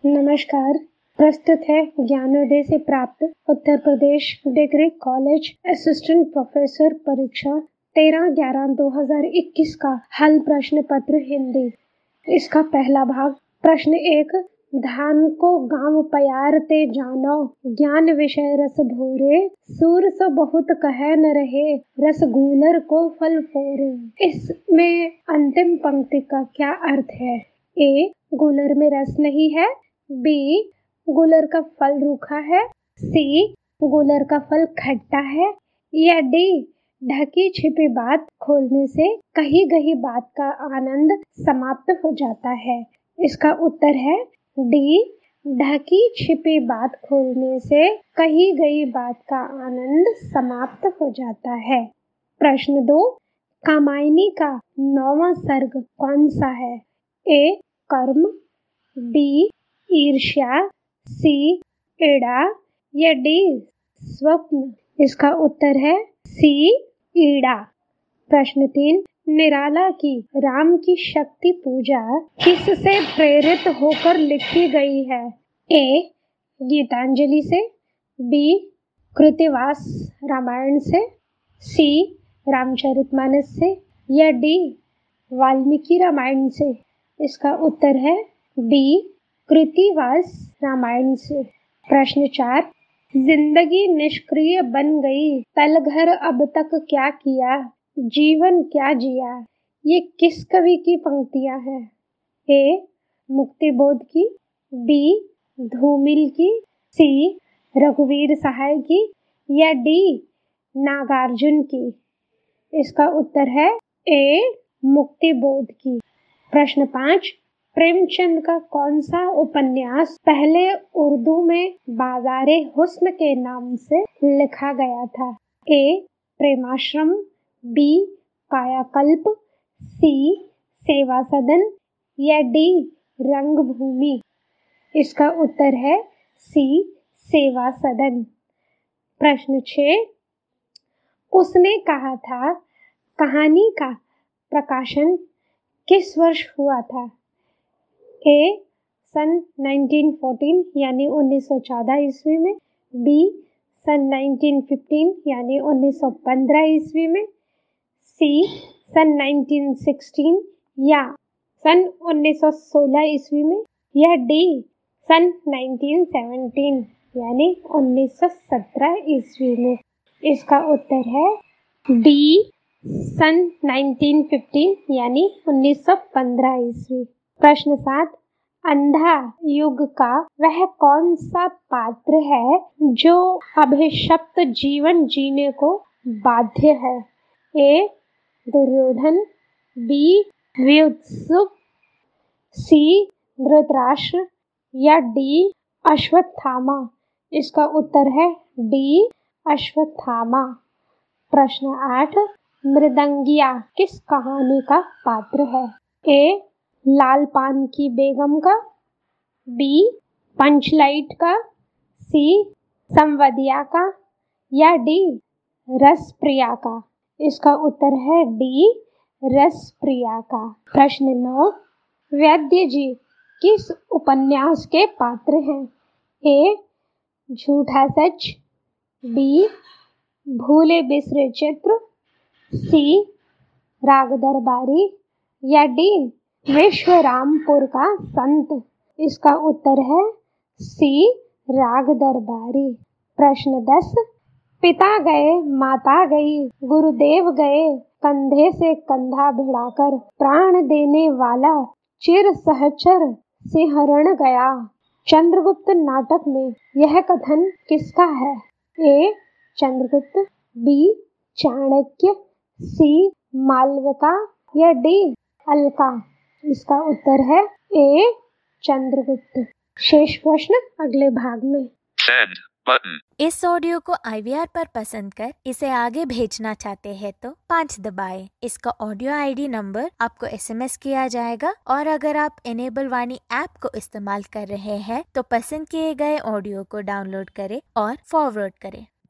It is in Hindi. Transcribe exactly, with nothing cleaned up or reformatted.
नमस्कार। प्रस्तुत है ज्ञानोदय से प्राप्त Uttar Pradesh degree college assistant professor परीक्षा तेरह ग्यारह दो हजार इक्कीस का हल प्रश्न पत्र हिंदी। इसका पहला भाग। प्रश्न एक, धान को गांव पयार ते जानो, ज्ञान विषय रस भोरे, सूर सो बहुत कहे न रहे, रस गूलर को फल फोरे। इसमें अंतिम पंक्ति का क्या अर्थ है? ए, गूलर में रस नहीं है। बी, गूलर का फल रूखा है। सी, गूलर का फल खट्टा है। या डी, ढकी छिपी बात खोलने से कही गई बात का आनंद समाप्त हो जाता है। इसका उत्तर है डी, ढकी छिपी बात खोलने से कही गई बात का आनंद समाप्त हो जाता है। प्रश्न दो, कामायनी का नौवां सर्ग कौन सा है? ए, कर्म, बी, ईर्ष्या, सी, इड़ा या डी, स्वप्न। इसका उत्तर है सी, ईड़ा। प्रश्न तीन, निराला की राम की शक्ति पूजा किससे प्रेरित होकर लिखी गई है? ए, गीतांजलि से। बी, कृतिवास रामायण से। सी, रामचरितमानस से। या डी, वाल्मीकि रामायण से। इसका उत्तर है डी, कृतिवास रामायण से। प्रश्न चार, जिंदगी निष्क्रिय बन गई, तलघर अब तक क्या किया, जीवन क्या जिया। ये किस कवि की पंक्तियां हैं? ए, मुक्तिबोध की। बी, धूमिल की। सी, रघुवीर सहाय की। या डी, नागार्जुन की। इसका उत्तर है ए, मुक्तिबोध की। प्रश्न पाँच, प्रेमचंद का कौन सा उपन्यास पहले उर्दू में बाजारे हुस्न के नाम से लिखा गया था? ए, प्रेमाश्रम। बी, कायाकल्प। सी, सेवा सदन। या डी, रंगभूमि। इसका उत्तर है सी, सेवा सदन। प्रश्न छह, उसने कहा था कहानी का प्रकाशन किस वर्ष हुआ था? ए, सन उन्नीस सौ चौदह यानी उन्नीस सौ चौदह ईस्वी में। बी, सन उन्नीस सौ पंद्रह यानी उन्नीस सौ पंद्रह ईस्वी में। सी, सन उन्नीस सौ सोलह या सन उन्नीस सौ सोलह ईस्वी में। या डी, सन उन्नीस सौ सत्रह यानी उन्नीस सौ सत्रह ईस्वी में। इसका उत्तर है डी, सन उन्नीस सौ पंद्रह यानी उन्नीस सौ पंद्रह ईस्वी। प्रश्न सात, अंधा युग का वह कौन सा पात्र है जो अभिशप्त जीवन जीने को बाध्य है? ए, दुर्योधन। बी, व्युत्सुक। सी, धृतराष्ट्र। या डी, अश्वत्थामा। इसका उत्तर है डी, अश्वत्थामा। प्रश्न आठ, मृदंगिया किस कहानी का पात्र है? ए, लाल पान की बेगम का। बी, पंचलाइट का। सी, संवदिया का। या डी, रसप्रिया का। इसका उत्तर है डी, रसप्रिया का। प्रश्न नौ, वैद्य जी किस उपन्यास के पात्र हैं? ए, झूठा सच। बी, भूले बिसरे चित्र। सी, राग दरबारी। या डी, विश्वरामपुर का संत। इसका उत्तर है सी, राग दरबारी। प्रश्न दस, पिता गए माता गई, गुरुदेव गए कंधे से कंधा भिड़ाकर, प्राण देने वाला चिर सहचर सिंहरण गया। चंद्रगुप्त नाटक में यह कथन किसका है? A, Chandragupta. B, Chanakya. C, Malavika. या डी, अलका। इसका उत्तर है ए, चंद्रगुप्त। शेष प्रश्न अगले भाग में। Send button. इस ऑडियो को आई वी आर पर पसंद कर इसे आगे भेजना चाहते हैं तो पाँच दबाएं। इसका ऑडियो आई डी नंबर आपको एस एम एस किया जाएगा और अगर आप इनेबल वाणी ऐप को इस्तेमाल कर रहे हैं तो पसंद किए गए ऑडियो को डाउनलोड करें और फॉरवर्ड करें।